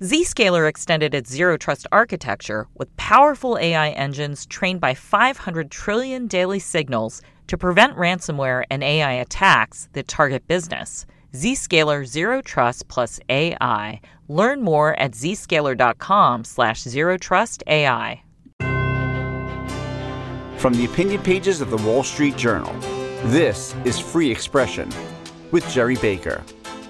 Zscaler extended its Zero Trust architecture with powerful AI engines trained by 500 trillion daily signals to prevent ransomware and AI attacks that target business. Zscaler Zero Trust plus AI. Learn more at zscaler.com/zerotrustai. From the opinion pages of the Wall Street Journal, this is Free Expression with Gerry Baker.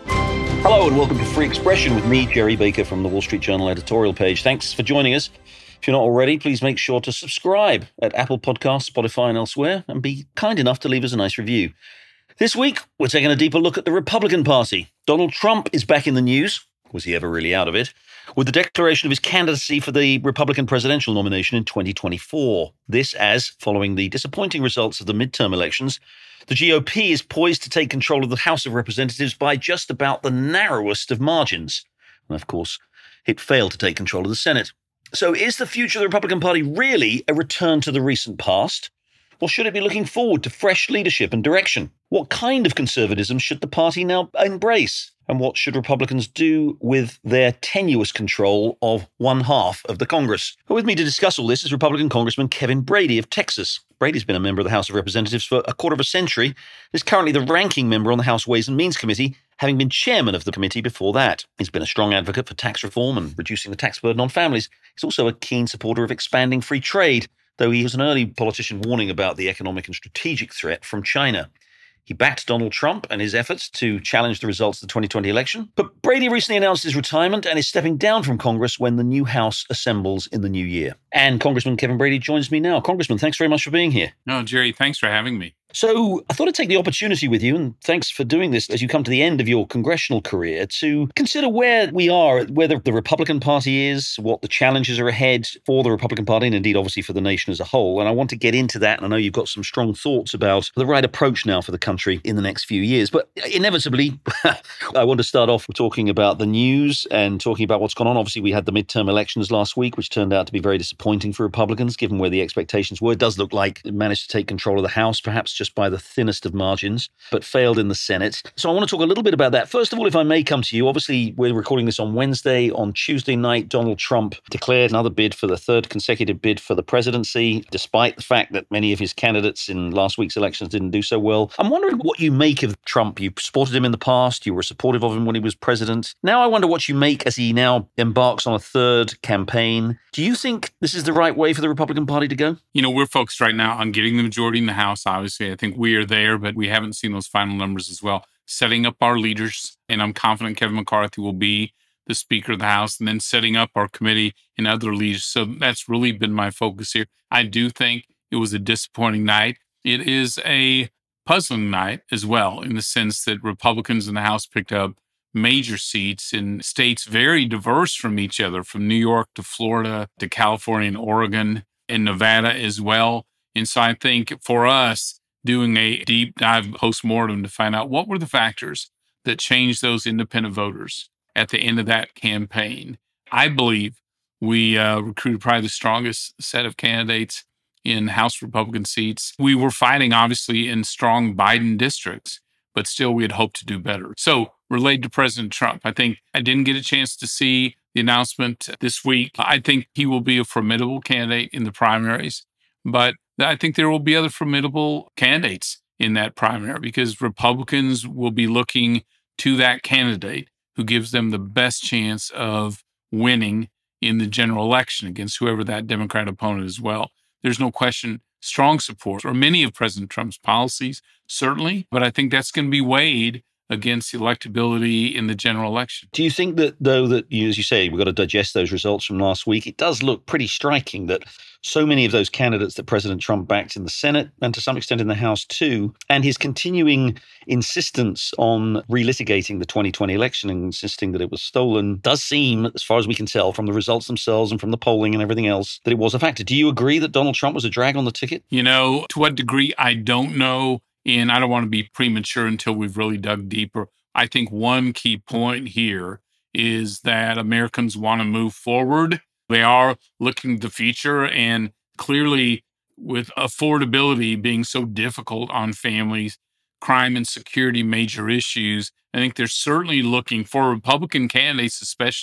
Hello and welcome to Free Expression with me, Gerry Baker, from the Wall Street Journal editorial page. Thanks for joining us. If you're not already, please make sure to subscribe at Apple Podcasts, Spotify and elsewhere, and be kind enough to leave us a nice review. This week, we're taking a deeper look at the Republican Party. Donald Trump is back in the news. Was he ever really out of it? With the declaration of his candidacy for the Republican presidential nomination in 2024. This as, following the disappointing results of the midterm elections, the GOP is poised to take control of the House of Representatives by just about the narrowest of margins. And of course, it failed to take control of the Senate. So is the future of the Republican Party really a return to the recent past? Or should it be looking forward to fresh leadership and direction? What kind of conservatism should the party now embrace? And what should Republicans do with their tenuous control of one half of the Congress? With me to discuss all this is Republican Congressman Kevin Brady of Texas. Brady's been a member of the House of Representatives for a quarter of a century. He's currently the ranking member on the House Ways and Means Committee, having been chairman of the committee before that. He's been a strong advocate for tax reform and reducing the tax burden on families. He's also a keen supporter of expanding free trade, though he was an early politician warning about the economic and strategic threat from China. He backed Donald Trump and his efforts to challenge the results of the 2020 election. But Brady recently announced his retirement and is stepping down from Congress when the new House assembles in the new year. And Congressman Kevin Brady joins me now. Congressman, thanks very much for being here. No, Gerry, thanks for having me. So I thought I'd take the opportunity with you, and thanks for doing this as you come to the end of your congressional career, to consider where we are, where the Republican Party is, what the challenges are ahead for the Republican Party, and indeed, obviously, for the nation as a whole. And I want to get into that, and I know you've got some strong thoughts about the right approach now for the country in the next few years. But inevitably, I want to start off with talking about the news and talking about what's gone on. Obviously, we had the midterm elections last week, which turned out to be very disappointing for Republicans, given where the expectations were. It does look like it managed to take control of the House, perhaps just by the thinnest of margins, but failed in the Senate. So I want to talk a little bit about that. First of all, if I may come to you, obviously we're recording this on Wednesday. On Tuesday night, Donald Trump declared another bid for the third consecutive bid for the presidency, despite the fact that many of his candidates in last week's elections didn't do so well. I'm wondering what you make of Trump. You supported him in the past. You were supportive of him when he was president. Now I wonder what you make as he now embarks on a third campaign. Do you think this is the right way for the Republican Party to go? You know, we're focused right now on getting the majority in the House, obviously. I think we are there, but we haven't seen those final numbers as well. Setting up our leaders, and I'm confident Kevin McCarthy will be the Speaker of the House, and then setting up our committee and other leaders. So that's really been my focus here. I do think it was a disappointing night. It is a puzzling night as well, in the sense that Republicans in the House picked up major seats in states very diverse from each other, from New York to Florida to California and Oregon and Nevada as well. And so I think for us, doing a deep dive postmortem to find out what were the factors that changed those independent voters at the end of that campaign. I believe we recruited probably the strongest set of candidates in House Republican seats. We were fighting, obviously, in strong Biden districts, but still we had hoped to do better. So related to President Trump, I think I didn't get a chance to see the announcement this week. I think he will be a formidable candidate in the primaries, but I think there will be other formidable candidates in that primary, because Republicans will be looking to that candidate who gives them the best chance of winning in the general election against whoever that Democrat opponent is. Well, there's no question, strong support for many of President Trump's policies, certainly, but I think that's going to be weighed against the electability in the general election. Do you think that, though, that, as you say, we've got to digest those results from last week, it does look pretty striking that so many of those candidates that President Trump backed in the Senate, and to some extent in the House too, and his continuing insistence on relitigating the 2020 election and insisting that it was stolen, does seem, as far as we can tell from the results themselves and from the polling and everything else, that it was a factor. Do you agree that Donald Trump was a drag on the ticket? You know, to what degree, I don't know. And I don't want to be premature until we've really dug deeper. I think one key point here is that Americans want to move forward. They are looking to the future, and clearly with affordability being so difficult on families, crime and security major issues, I think they're certainly looking for Republican candidates, especially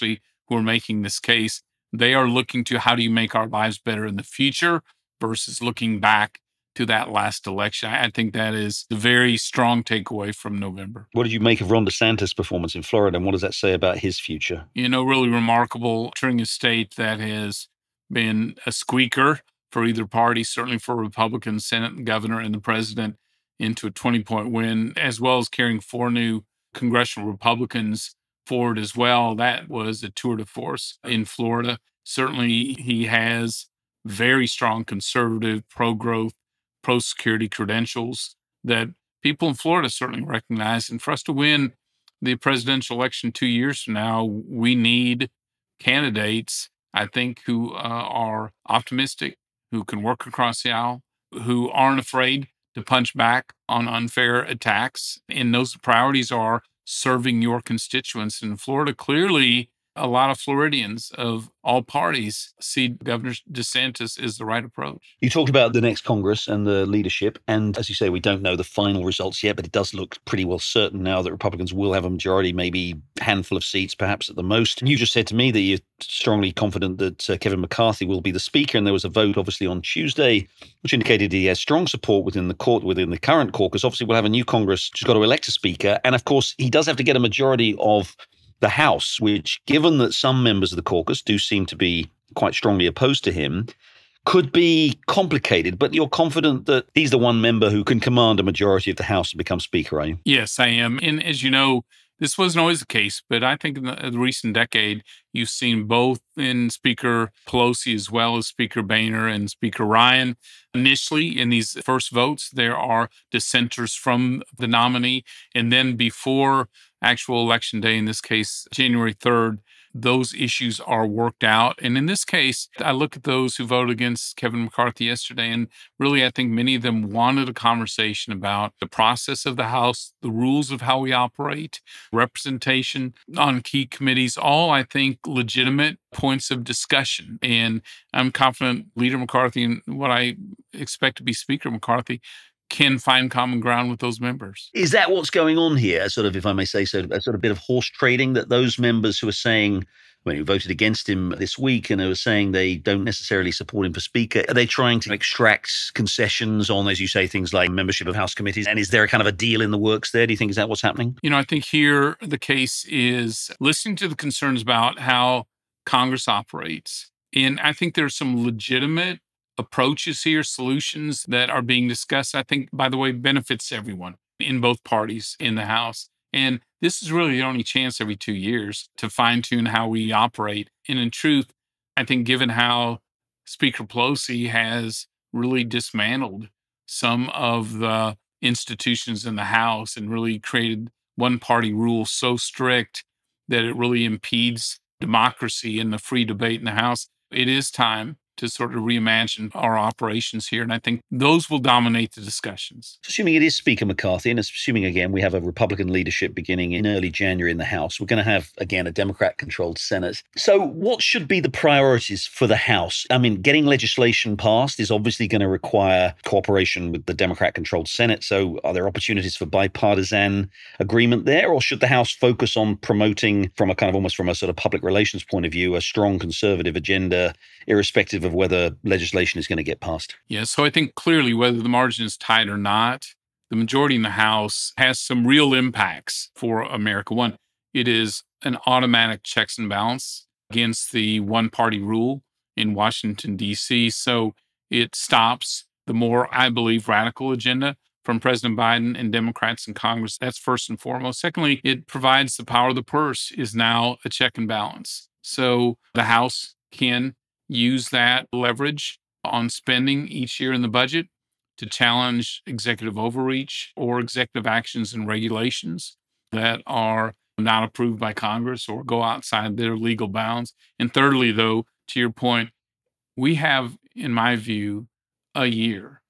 who are making this case. They are looking to how do you make our lives better in the future versus looking back to that last election. I think that is a very strong takeaway from November. What did you make of Ron DeSantis' performance in Florida, and what does that say about his future? Really remarkable, entering a state that has been a squeaker for either party, certainly for Republican Senate and governor and the president, into a 20-point win, as well as carrying 4 new congressional Republicans forward as well. That was a tour de force in Florida. Certainly, he has very strong conservative, pro-growth, pro-security credentials that people in Florida certainly recognize. And for us to win the presidential election 2 years from now, we need candidates, I think, who are optimistic, who can work across the aisle, who aren't afraid to punch back on unfair attacks. And those priorities are serving your constituents. In Florida, clearly, a lot of Floridians of all parties see Governor DeSantis as the right approach. You talked about the next Congress and the leadership. And as you say, we don't know the final results yet, but it does look pretty well certain now that Republicans will have a majority, maybe a handful of seats, perhaps at the most. And you just said to me that you're strongly confident that Kevin McCarthy will be the speaker. And there was a vote, obviously, on Tuesday, which indicated he has strong support within the current caucus. Obviously, we'll have a new Congress who's got to elect a speaker. And of course, he does have to get a majority of the House, which, given that some members of the caucus do seem to be quite strongly opposed to him, could be complicated. But you're confident that he's the one member who can command a majority of the House and become Speaker, are you? Yes, I am. And as you know, this wasn't always the case, but I think in the recent decade, you've seen both in Speaker Pelosi as well as Speaker Boehner and Speaker Ryan. Initially, in these first votes, there are dissenters from the nominee. And then before actual election day, in this case, January 3rd, those issues are worked out. And in this case, I look at those who voted against Kevin McCarthy yesterday, and really, I think many of them wanted a conversation about the process of the House, the rules of how we operate, representation on key committees, all, I think, legitimate points of discussion. And I'm confident Leader McCarthy and what I expect to be Speaker McCarthy can find common ground with those members. Is that what's going on here? Sort of, if I may say so, a sort of bit of horse trading, that those members who are saying, when you voted against him this week and they were saying they don't necessarily support him for Speaker, are they trying to extract concessions on, as you say, things like membership of House committees? And is there a kind of a deal in the works there? Do you think is that what's happening? I think here the case is listening to the concerns about how Congress operates. And I think there's some legitimate approaches here, solutions that are being discussed, I think, by the way, benefits everyone in both parties in the House. And this is really the only chance every 2 years to fine-tune how we operate. And in truth, I think given how Speaker Pelosi has really dismantled some of the institutions in the House and really created one-party rule so strict that it really impedes democracy and the free debate in the House, it is time to sort of reimagine our operations here. And I think those will dominate the discussions. Assuming it is Speaker McCarthy, and assuming, again, we have a Republican leadership beginning in early January in the House, we're going to have, again, a Democrat-controlled Senate. So what should be the priorities for the House? I mean, getting legislation passed is obviously going to require cooperation with the Democrat-controlled Senate. So are there opportunities for bipartisan agreement there? Or should the House focus on promoting, from a kind of almost from a sort of public relations point of view, a strong conservative agenda, irrespective of whether legislation is going to get passed? Yeah, so I think clearly whether the margin is tight or not, the majority in the House has some real impacts for America. One, it is an automatic checks and balance against the one-party rule in Washington, D.C. So it stops the more, I believe, radical agenda from President Biden and Democrats in Congress. That's first and foremost. Secondly, it provides the power of the purse is now a check and balance. So the House can use that leverage on spending each year in the budget to challenge executive overreach or executive actions and regulations that are not approved by Congress or go outside their legal bounds. And thirdly, though, to your point, we have, in my view, a year,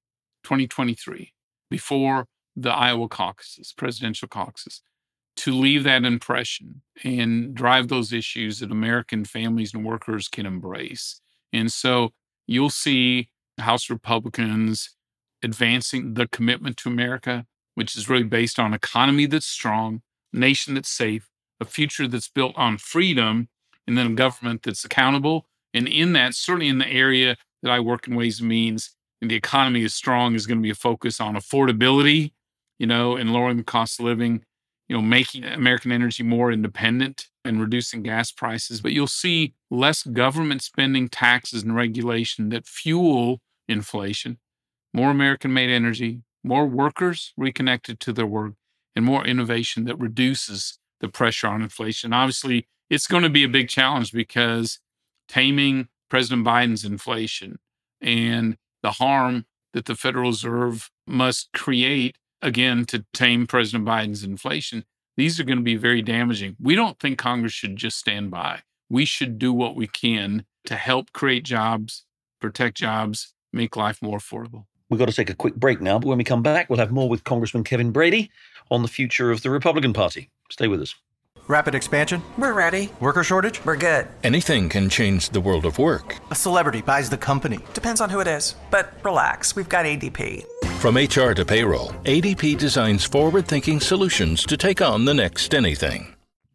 2023, before the Iowa caucuses, presidential caucuses, to leave that impression and drive those issues that American families and workers can embrace. And so you'll see House Republicans advancing the commitment to America, which is really based on an economy that's strong, a nation that's safe, a future that's built on freedom, and then a government that's accountable. And in that, certainly in the area that I work in Ways and Means, and the economy is strong, is going to be a focus on affordability, and lowering the cost of living, making American energy more independent and reducing gas prices. But you'll see less government spending, taxes, and regulation that fuel inflation, more American-made energy, more workers reconnected to their work, and more innovation that reduces the pressure on inflation. Obviously, it's going to be a big challenge because taming President Biden's inflation and the harm that the Federal Reserve must create, again, to tame President Biden's inflation, these are going to be very damaging. We don't think Congress should just stand by. We should do what we can to help create jobs, protect jobs, make life more affordable. We've got to take a quick break now, but when we come back, we'll have more with Congressman Kevin Brady on the future of the Republican Party. Stay with us. Rapid expansion? We're ready. Worker shortage? We're good. Anything can change the world of work. A celebrity buys the company. Depends on who it is. But relax, we've got ADP. From HR to payroll, ADP designs forward-thinking solutions to take on the next anything.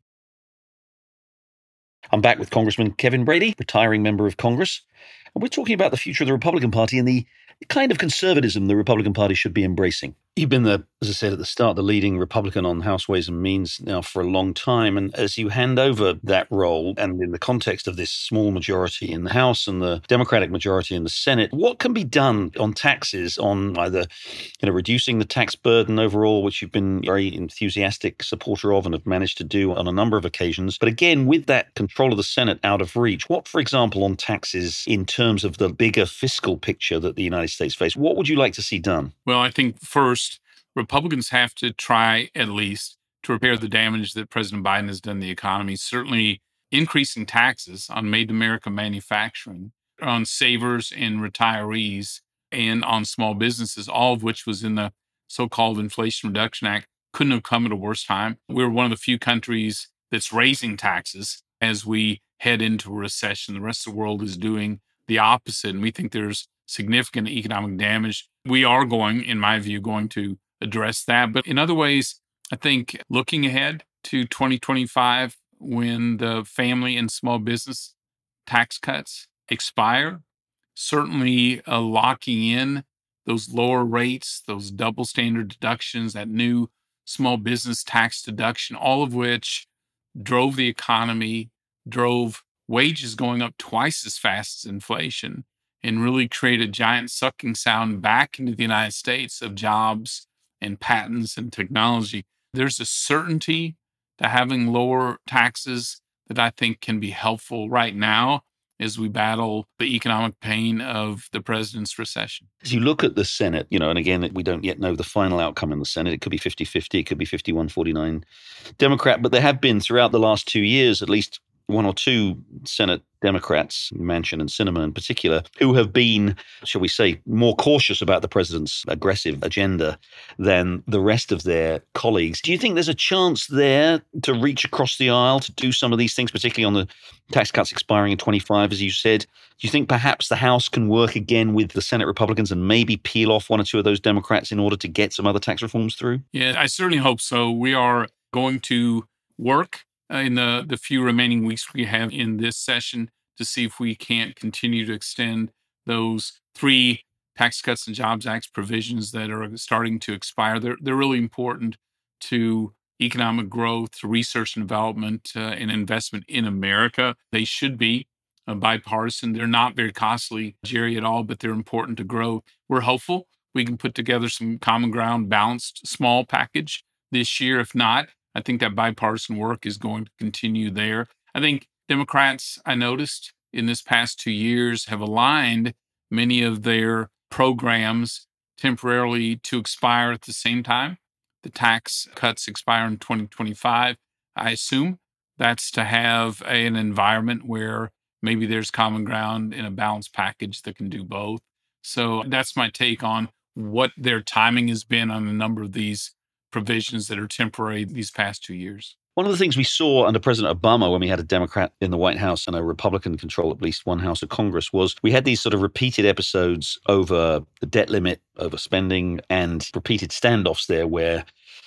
I'm back with Congressman Kevin Brady, retiring member of Congress. And we're talking about the future of the Republican Party and the kind of conservatism the Republican Party should be embracing. You've been as I said at the start, the leading Republican on House Ways and Means now for a long time. And as you hand over that role, and in the context of this small majority in the House and the Democratic majority in the Senate, what can be done on taxes, on either reducing the tax burden overall, which you've been very enthusiastic supporter of and have managed to do on a number of occasions. But again, with that control of the Senate out of reach, what, for example, on taxes in terms of the bigger fiscal picture that the United States face, what would you like to see done? Well, I think first, Republicans have to try at least to repair the damage that President Biden has done to the economy, certainly increasing taxes on Made in America manufacturing, on savers and retirees, and on small businesses, all of which was in the so-called Inflation Reduction Act. Couldn't have come at a worse time. We're one of the few countries that's raising taxes as we head into a recession. The rest of the world is doing the opposite, and we think there's significant economic damage. We are in my view, going to address that. But in other ways, I think looking ahead to 2025, when the family and small business tax cuts expire, certainly locking in those lower rates, those double standard deductions, that new small business tax deduction, all of which drove the economy, drove wages going up twice as fast as inflation, and really created a giant sucking sound back into the United States of jobs and patents and technology. There's a certainty to having lower taxes that I think can be helpful right now as we battle the economic pain of the president's recession. As you look at the Senate, and again, we don't yet know the final outcome in the Senate. It could be 50-50, it could be 51-49 Democrat, but there have been throughout the last 2 years, at least one or two Senate Democrats, Manchin and Sinema in particular, who have been, shall we say, more cautious about the president's aggressive agenda than the rest of their colleagues. Do you think there's a chance there to reach across the aisle to do some of these things, particularly on the tax cuts expiring in 25, as you said? Do you think perhaps the House can work again with the Senate Republicans and maybe peel off one or two of those Democrats in order to get some other tax reforms through? Yeah, I certainly hope so. We are going to work in the few remaining weeks we have in this session to see if we can't continue to extend those 3 Tax Cuts and Jobs Act provisions that are starting to expire. They're really important to economic growth, to research and development, and investment in America. They should be bipartisan. They're not very costly, Jerry, at all, but they're important to grow. We're hopeful we can put together some common ground, balanced, small package this year. If not, I think that bipartisan work is going to continue there. I think Democrats, I noticed in this past 2 years, have aligned many of their programs temporarily to expire at the same time. The tax cuts expire in 2025. I assume that's to have an environment where maybe there's common ground in a balanced package that can do both. So that's my take on what their timing has been on a number of these provisions that are temporary these past 2 years. One of the things we saw under President Obama when we had a Democrat in the White House and a Republican control at least one house of Congress was we had these sort of repeated episodes over the debt limit, over spending, and repeated standoffs there where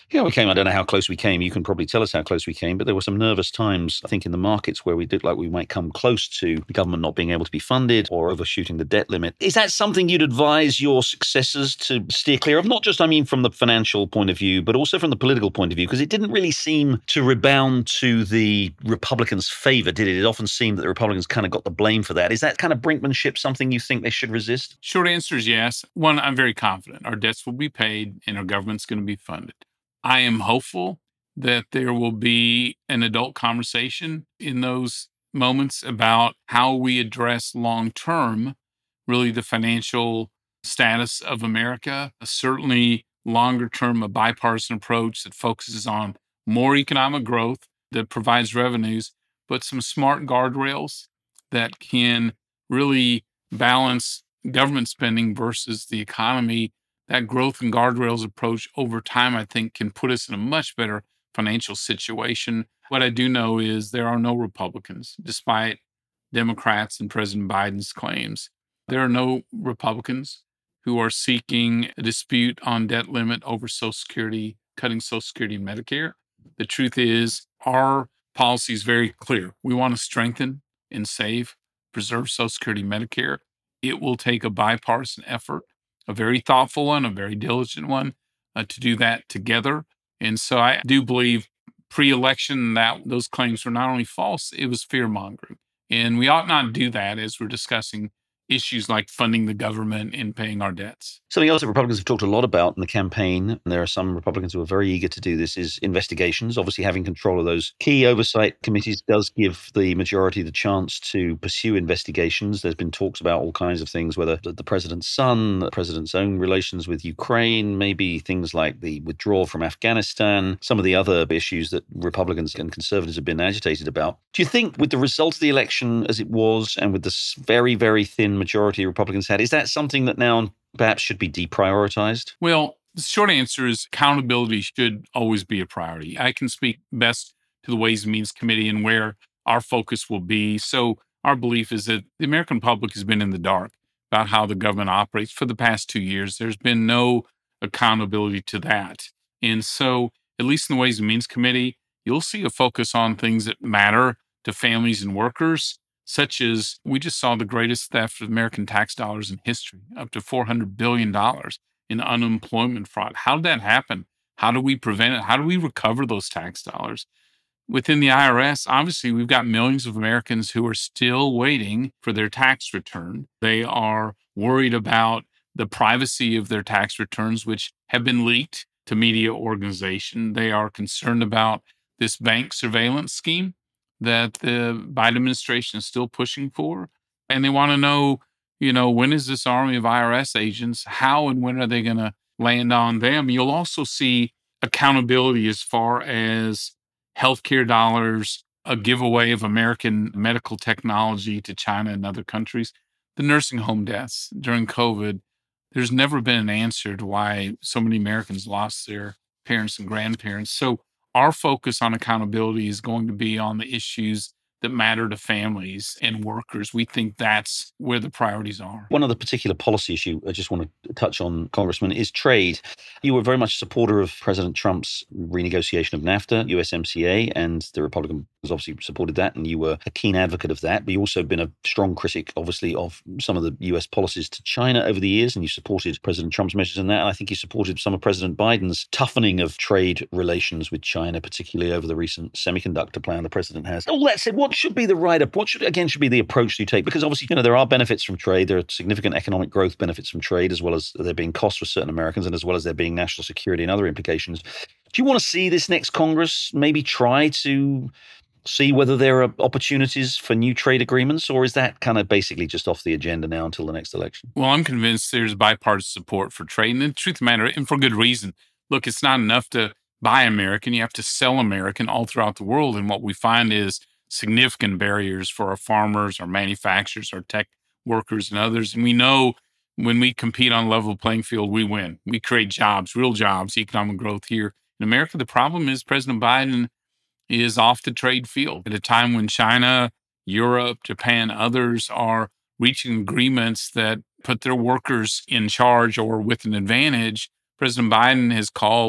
Yeah, we came. I don't know how close we came. You can probably tell us how close we came, but there were some nervous times, I think, in the markets where we did like we might come close to the government not being able to be funded or overshooting the debt limit. Is that something you'd advise your successors to steer clear of? Not just, I mean, from the financial point of view, but also from the political point of view, because it didn't really seem to rebound to the Republicans' favor, did it? It often seemed that the Republicans kind of got the blame for that. Is that kind of brinkmanship something you think they should resist? Short answer is yes. One, I'm very confident our debts will be paid and our government's going to be funded. I am hopeful that there will be an adult conversation in those moments about how we address long-term, really the financial status of America. Certainly longer-term, a bipartisan approach that focuses on more economic growth, that provides revenues, but some smart guardrails that can really balance government spending versus the economy. That growth and guardrails approach over time, I think, can put us in a much better financial situation. What I do know is there are no Republicans, despite Democrats and President Biden's claims. There are no Republicans who are seeking a dispute on debt limit over Social Security, cutting Social Security and Medicare. The truth is our policy is very clear. We want to strengthen and save, preserve Social Security and Medicare. It will take a bipartisan effort, a very thoughtful one, a very diligent one, to do that together. And so I do believe pre-election that those claims were not only false, it was fear-mongering. And we ought not do that as we're discussing issues like funding the government and paying our debts. Something else that Republicans have talked a lot about in the campaign, and there are some Republicans who are very eager to do this, is investigations. Obviously, having control of those key oversight committees does give the majority the chance to pursue investigations. There's been talks about all kinds of things, whether the president's son, the president's own relations with Ukraine, maybe things like the withdrawal from Afghanistan, some of the other issues that Republicans and conservatives have been agitated about. Do you think with the result of the election as it was, and with this very, very thin majority Republicans had, is that something that now perhaps should be deprioritized? Well, the short answer is accountability should always be a priority. I can speak best to the Ways and Means Committee and where our focus will be. So our belief is that the American public has been in the dark about how the government operates for the past 2 years. There's been no accountability to that. And so, at least in the Ways and Means Committee, you'll see a focus on things that matter to families and workers, such as we just saw the greatest theft of American tax dollars in history, up to $400 billion in unemployment fraud. How did that happen? How do we prevent it? How do we recover those tax dollars? Within the IRS, obviously, we've got millions of Americans who are still waiting for their tax return. They are worried about the privacy of their tax returns, which have been leaked to media organizations. They are concerned about this bank surveillance scheme that the Biden administration is still pushing for. And they want to know, when is this army of IRS agents, how and when are they going to land on them? You'll also see accountability as far as healthcare dollars, a giveaway of American medical technology to China and other countries. The nursing home deaths during COVID, there's never been an answer to why so many Americans lost their parents and grandparents. So our focus on accountability is going to be on the issues that matter to families and workers. We think that's where the priorities are. One other particular policy issue I just want to touch on, Congressman, is trade. You were very much a supporter of President Trump's renegotiation of NAFTA, USMCA, and the Republicans obviously supported that, and you were a keen advocate of that. But you also been a strong critic, obviously, of some of the US policies to China over the years, and you supported President Trump's measures in that. And I think you supported some of President Biden's toughening of trade relations with China, particularly over the recent semiconductor plan the president has. All that said, what should be the what should be the approach you take? Because obviously, there are benefits from trade. There are significant economic growth benefits from trade, as well as there being costs for certain Americans, and as well as there being national security and other implications. Do you want to see this next Congress maybe try to see whether there are opportunities for new trade agreements, or is that kind of basically just off the agenda now until the next election? Well, I'm convinced there's bipartisan support for trade, and the truth of the matter, and for good reason. Look, it's not enough to buy American. You have to sell American all throughout the world, and what we find is significant barriers for our farmers, our manufacturers, our tech workers, and others. And we know when we compete on a level playing field, we win. We create jobs, real jobs, economic growth here in America. The problem is President Biden is off the trade field at a time when China, Europe, Japan, others are reaching agreements that put their workers in charge or with an advantage. President Biden has called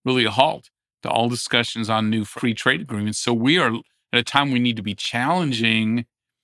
really a halt to all discussions on new free trade agreements. So we are at a time we need to be challenging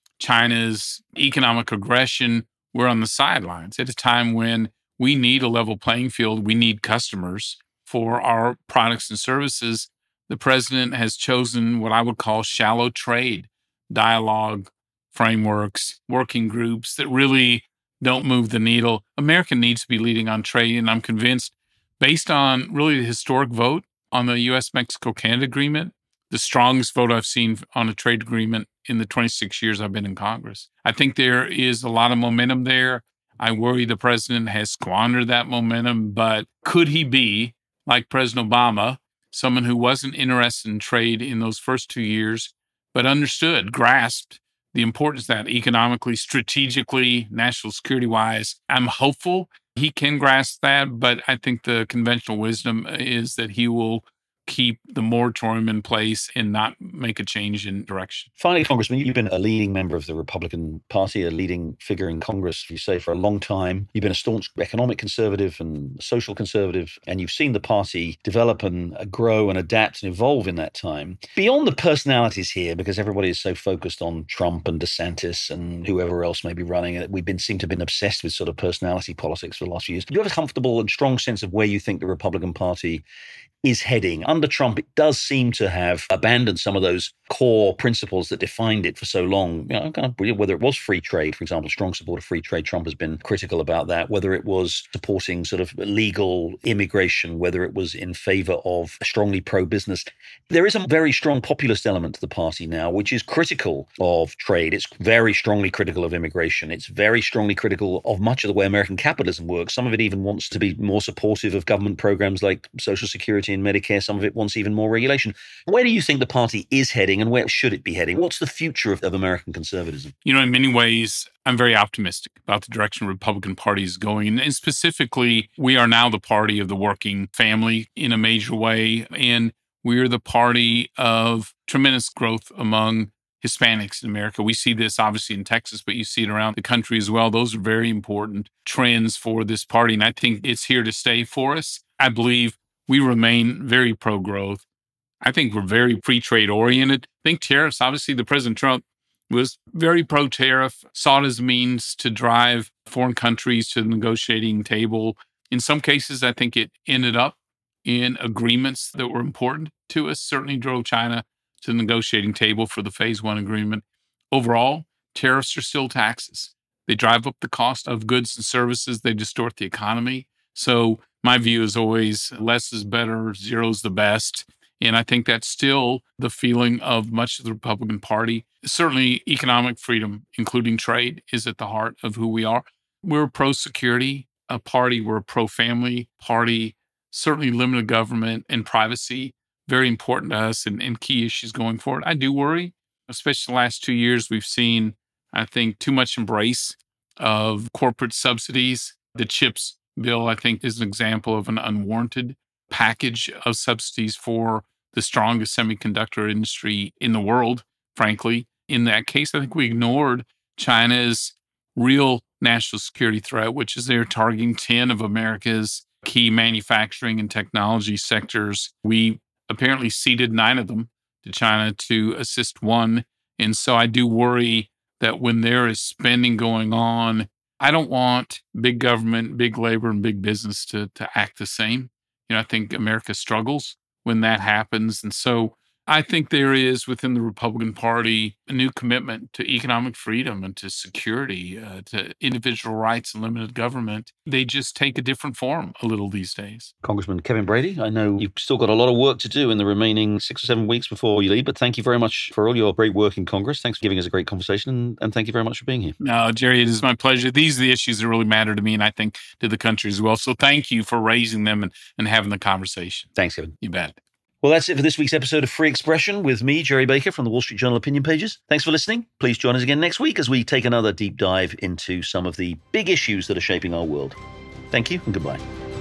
China's economic aggression. We're on the sidelines at a time when we need a level playing field. We need customers for our products and services. The president has chosen what I would call shallow trade dialogue frameworks, working groups that really don't move the needle. America needs to be leading on trade, and I'm convinced, based on really the historic vote on the U.S.-Mexico-Canada agreement, the strongest vote I've seen on a trade agreement in the 26 years I've been in Congress. I think there is a lot of momentum there. I worry the president has squandered that momentum, but could he be, like President Obama, someone who wasn't interested in trade in those first 2 years, but understood, grasped the importance of that economically, strategically, national security-wise? I'm hopeful he can grasp that, but I think the conventional wisdom is that he will keep the moratorium in place and not make a change in direction. Finally, Congressman, you've been a leading member of the Republican Party, a leading figure in Congress, you say, for a long time. You've been a staunch economic conservative and social conservative, and you've seen the party develop and grow and adapt and evolve in that time. Beyond the personalities here, because everybody is so focused on Trump and DeSantis and whoever else may be running it, seem to have been obsessed with sort of personality politics for the last few years. Do you have a comfortable and strong sense of where you think the Republican Party is heading? Under Trump, it does seem to have abandoned some of those core principles that defined it for so long. Whether it was free trade, for example, strong support of free trade, Trump has been critical about that. Whether it was supporting sort of legal immigration, whether it was in favor of strongly pro-business. There is a very strong populist element to the party now, which is critical of trade. It's very strongly critical of immigration. It's very strongly critical of much of the way American capitalism works. Some of it even wants to be more supportive of government programs like Social Security and Medicare. Some of it wants even more regulation. Where do you think the party is heading, and where should it be heading? What's the future of American conservatism? In many ways, I'm very optimistic about the direction the Republican Party is going. And specifically, we are now the party of the working family in a major way. And we're the party of tremendous growth among Hispanics in America. We see this obviously in Texas, but you see it around the country as well. Those are very important trends for this party. And I think it's here to stay for us. I believe we remain very pro-growth. I think we're very free trade oriented. I think tariffs, obviously, the President Trump was very pro-tariff, saw it as a means to drive foreign countries to the negotiating table. In some cases, I think it ended up in agreements that were important to us, certainly drove China to the negotiating table for the Phase 1 agreement. Overall, tariffs are still taxes. They drive up the cost of goods and services. They distort the economy. So my view is always less is better, zero is the best. And I think that's still the feeling of much of the Republican Party. Certainly economic freedom, including trade, is at the heart of who we are. We're pro-security, a party. We're a pro-family party. Certainly limited government and privacy, very important to us and key issues going forward. I do worry, especially the last 2 years, we've seen, I think, too much embrace of corporate subsidies. The CHIPS bill, I think, is an example of an unwarranted package of subsidies for the strongest semiconductor industry in the world, frankly. In that case, I think we ignored China's real national security threat, which is they're targeting 10 of America's key manufacturing and technology sectors. We apparently ceded 9 of them to China to assist 1. And so I do worry that when there is spending going on, I don't want big government, big labor, and big business to act the same. I think America struggles when that happens. And so I think there is within the Republican Party a new commitment to economic freedom and to security, to individual rights and limited government. They just take a different form a little these days. Congressman Kevin Brady, I know you've still got a lot of work to do in the remaining 6 or 7 weeks before you leave, but thank you very much for all your great work in Congress. Thanks for giving us a great conversation, and thank you very much for being here. No, Jerry, it is my pleasure. These are the issues that really matter to me, and I think to the country as well. So thank you for raising them and having the conversation. Thanks, Kevin. You bet. Well, that's it for this week's episode of Free Expression with me, Jerry Baker, from the Wall Street Journal Opinion Pages. Thanks for listening. Please join us again next week as we take another deep dive into some of the big issues that are shaping our world. Thank you and goodbye.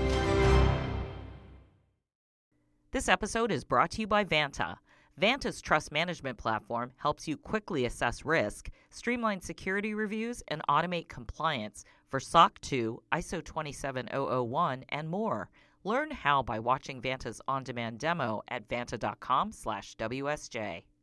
This episode is brought to you by Vanta. Vanta's trust management platform helps you quickly assess risk, streamline security reviews, and automate compliance for SOC 2, ISO 27001, and more. Learn how by watching Vanta's on-demand demo at vanta.com/WSJ.